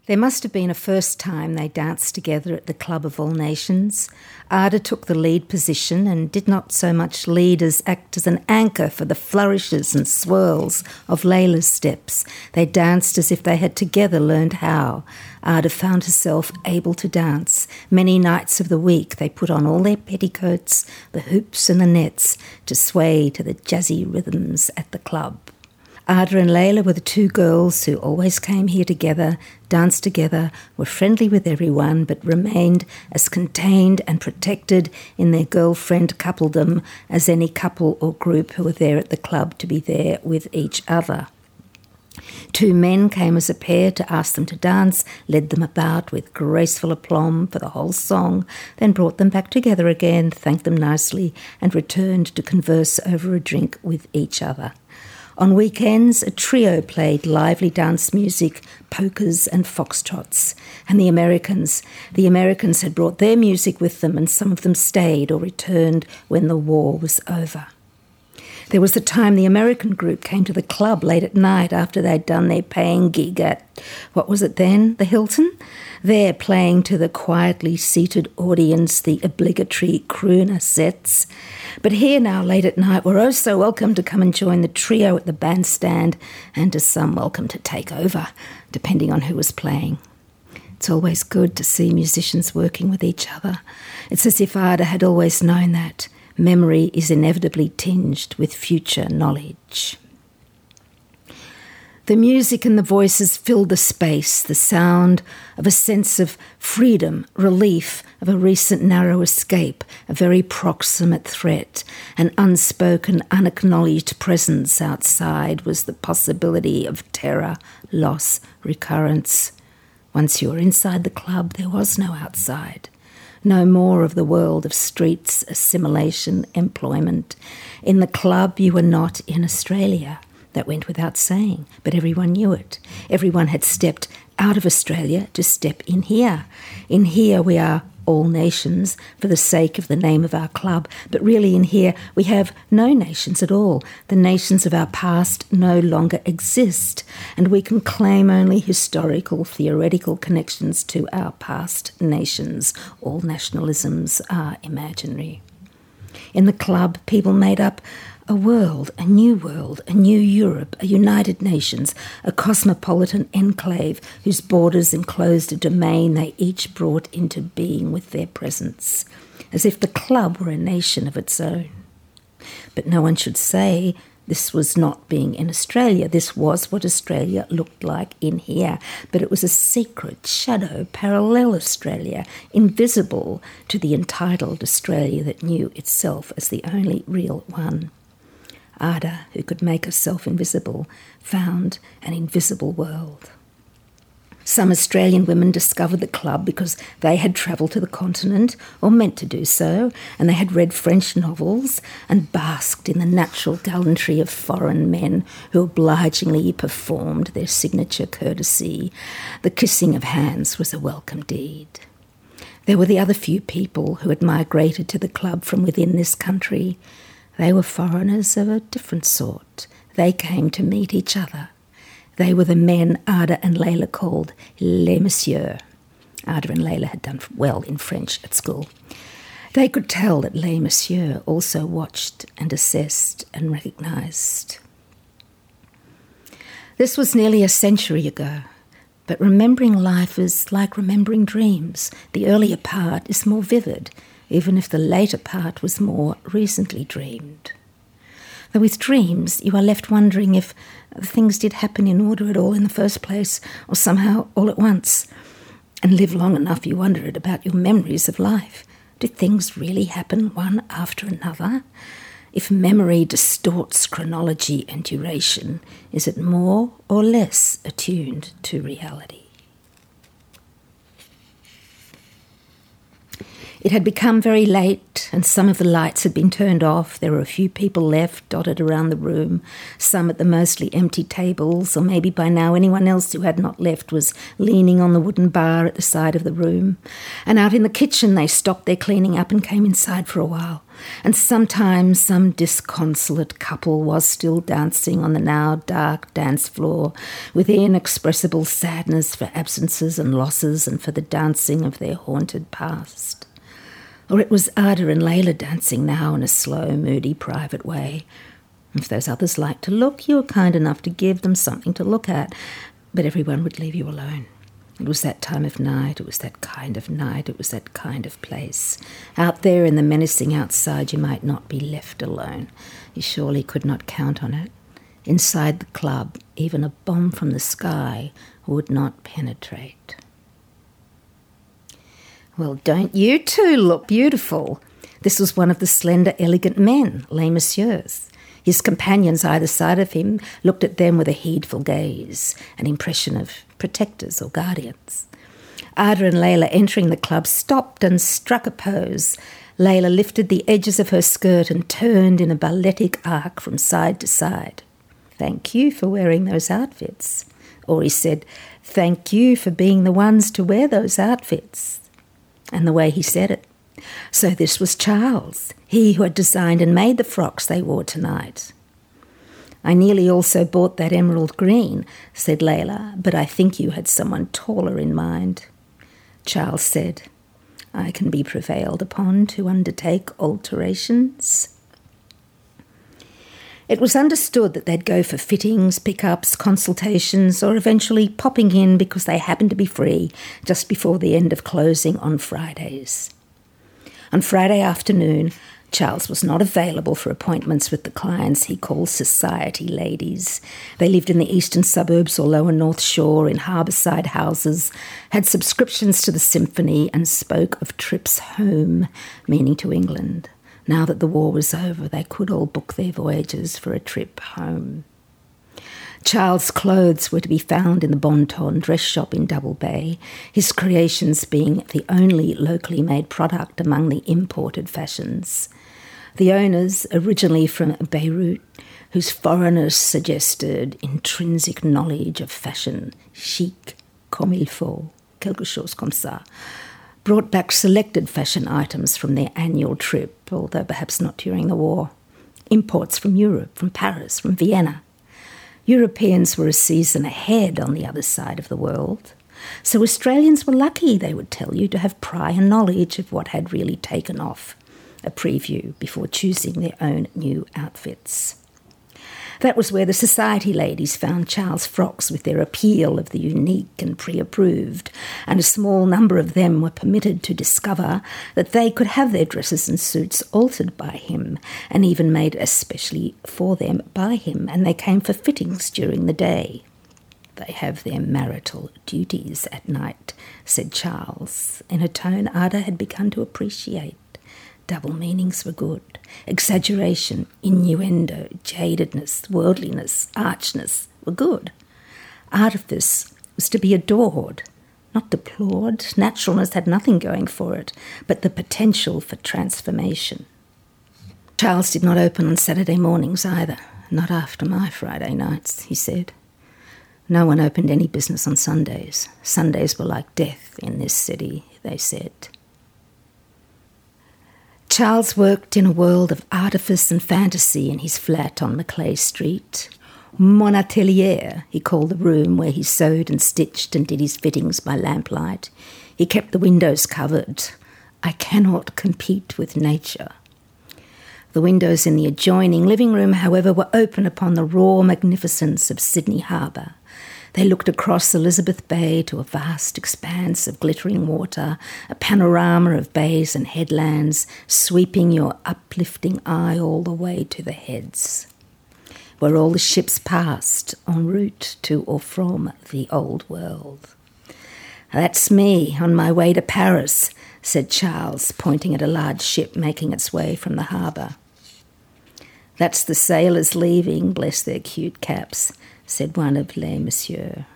There must have been a first time they danced together at the Club of All Nations. Ada took the lead position and did not so much lead as act as an anchor for the flourishes and swirls of Layla's steps. They danced as if they had together learned how. Ada found herself able to dance. Many nights of the week they put on all their petticoats, the hoops and the nets, to sway to the jazzy rhythms at the club. Ada and Layla were the two girls who always came here together, danced together, were friendly with everyone, but remained as contained and protected in their girlfriend coupledom as any couple or group who were there at the club to be there with each other. Two men came as a pair to ask them to dance, led them about with graceful aplomb for the whole song, then brought them back together again, thanked them nicely, and returned to converse over a drink with each other. On weekends, a trio played lively dance music, polkas and foxtrots. And the Americans had brought their music with them, and some of them stayed or returned when the war was over. There was the time the American group came to the club late at night after they'd done their paying gig at, what was it then, the Hilton? There, playing to the quietly seated audience the obligatory crooner sets. But here now, late at night, we're oh so welcome to come and join the trio at the bandstand, and to some welcome to take over, depending on who was playing. It's always good to see musicians working with each other. It's as if Ada had always known that. Memory is inevitably tinged with future knowledge. The music and the voices filled the space, the sound of a sense of freedom, relief, of a recent narrow escape, a very proximate threat, an unspoken, unacknowledged presence outside was the possibility of terror, loss, recurrence. Once you were inside the club, there was no outside. No more of the world of streets, assimilation, employment. In the club, you were not in Australia. That went without saying, but everyone knew it. Everyone had stepped out of Australia to step in here. In here, we are all nations for the sake of the name of our club, but really in here we have no nations at all. The nations of our past no longer exist, and we can claim only historical, theoretical connections to our past nations. All nationalisms are imaginary. In the club, people made up a world, a new Europe, a United Nations, a cosmopolitan enclave whose borders enclosed a domain they each brought into being with their presence, as if the club were a nation of its own. But no one should say this was not being in Australia. This was what Australia looked like in here, but it was a secret, shadow, parallel Australia, invisible to the entitled Australia that knew itself as the only real one. Ada, who could make herself invisible, found an invisible world. Some Australian women discovered the club because they had travelled to the continent, or meant to do so, and they had read French novels and basked in the natural gallantry of foreign men who obligingly performed their signature courtesy. The kissing of hands was a welcome deed. There were the other few people who had migrated to the club from within this country. They were foreigners of a different sort. They came to meet each other. They were the men Ada and Layla called les messieurs. Ada and Layla had done well in French at school. They could tell that les messieurs also watched and assessed and recognised. This was nearly a century ago, but remembering life is like remembering dreams. The earlier part is more vivid, even if the later part was more recently dreamed. Though with dreams, you are left wondering if things did happen in order at all in the first place, or somehow all at once. And live long enough, you wonder about your memories of life. Did things really happen one after another? If memory distorts chronology and duration, is it more or less attuned to reality? It had become very late, and some of the lights had been turned off. There were a few people left, dotted around the room, some at the mostly empty tables, or maybe by now anyone else who had not left was leaning on the wooden bar at the side of the room. And out in the kitchen they stopped their cleaning up and came inside for a while. And sometimes some disconsolate couple was still dancing on the now dark dance floor with inexpressible sadness for absences and losses and for the dancing of their haunted past. Or it was Ada and Layla dancing now in a slow, moody, private way. If those others liked to look, you were kind enough to give them something to look at, but everyone would leave you alone. It was that time of night, it was that kind of night, it was that kind of place. Out there in the menacing outside, you might not be left alone. You surely could not count on it. Inside the club, even a bomb from the sky would not penetrate. Well, don't you two look beautiful? This was one of the slender, elegant men, les messieurs. His companions either side of him looked at them with a heedful gaze, an impression of protectors or guardians. Ada and Layla, entering the club, stopped and struck a pose. Layla lifted the edges of her skirt and turned in a balletic arc from side to side. "Thank you for wearing those outfits." Or he said, "Thank you for being the ones to wear those outfits." And the way he said it. So this was Charles, he who had designed and made the frocks they wore tonight. "I nearly also bought that emerald green," said Layla, "but I think you had someone taller in mind." Charles said, "I can be prevailed upon to undertake alterations." It was understood that they'd go for fittings, pick-ups, consultations, or eventually popping in because they happened to be free just before the end of closing on Fridays. On Friday afternoon, Charles was not available for appointments with the clients he called society ladies. They lived in the eastern suburbs or lower North Shore in harbourside houses, had subscriptions to the symphony, and spoke of trips home, meaning to England. Now that the war was over, they could all book their voyages for a trip home. Charles' clothes were to be found in the Bon Ton dress shop in Double Bay, his creations being the only locally made product among the imported fashions. The owners, originally from Beirut, whose foreigners suggested intrinsic knowledge of fashion, chic, comme il faut, quelque chose comme ça, brought back selected fashion items from their annual trip, although perhaps not during the war. Imports from Europe, from Paris, from Vienna. Europeans were a season ahead on the other side of the world. So Australians were lucky, they would tell you, to have prior knowledge of what had really taken off, a preview before choosing their own new outfits. That was where the society ladies found Charles' frocks with their appeal of the unique and pre-approved, and a small number of them were permitted to discover that they could have their dresses and suits altered by him, and even made especially for them by him, and they came for fittings during the day. "They have their marital duties at night," said Charles, in a tone Ada had begun to appreciate. Double meanings were good. Exaggeration, innuendo, jadedness, worldliness, archness were good. Artifice was to be adored, not deplored. Naturalness had nothing going for it, but the potential for transformation. Charles did not open on Saturday mornings either, not after my Friday nights, he said. No one opened any business on Sundays. Sundays were like death in this city, they said. Charles worked in a world of artifice and fantasy in his flat on Macleay Street. Mon atelier, he called the room where he sewed and stitched and did his fittings by lamplight. He kept the windows covered. I cannot compete with nature. The windows in the adjoining living room, however, were open upon the raw magnificence of Sydney Harbour. They looked across Elizabeth Bay to a vast expanse of glittering water, a panorama of bays and headlands, sweeping your uplifting eye all the way to the heads, where all the ships passed en route to or from the old world. "That's me on my way to Paris," said Charles, pointing at a large ship making its way from the harbour. "That's the sailors leaving, bless their cute caps," said one of les messieurs.